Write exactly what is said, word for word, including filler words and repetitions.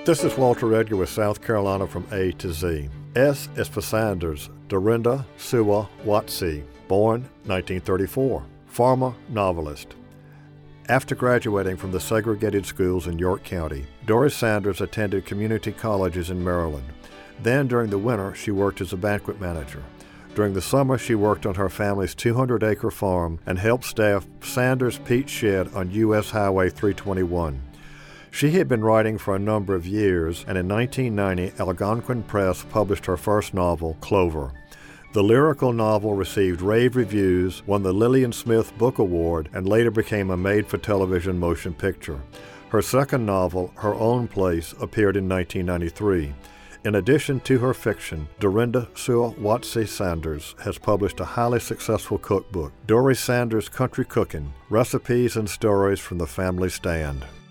This is Walter Edgar with South Carolina from A to Z. S is for Sanders, Dorinda Sewell Wattsey, born nineteen thirty-four, farmer, novelist. After graduating from the segregated schools in York County, Doris Sanders attended community colleges in Maryland. Then, during the winter, she worked as a banquet manager. During the summer, she worked on her family's two hundred acre farm and helped staff Sanders Peach Shed on U S Highway three twenty-one. She had been writing for a number of years, and in nineteen ninety, Algonquin Press published her first novel, Clover. The lyrical novel received rave reviews, won the Lillian Smith Book Award, and later became a made-for-television motion picture. Her second novel, Her Own Place, appeared in nineteen ninety-three. In addition to her fiction, Dorinda Sewell Wattsey Sanders has published a highly successful cookbook, Doris Sanders Country Cooking, Recipes and Stories from the Family Stand.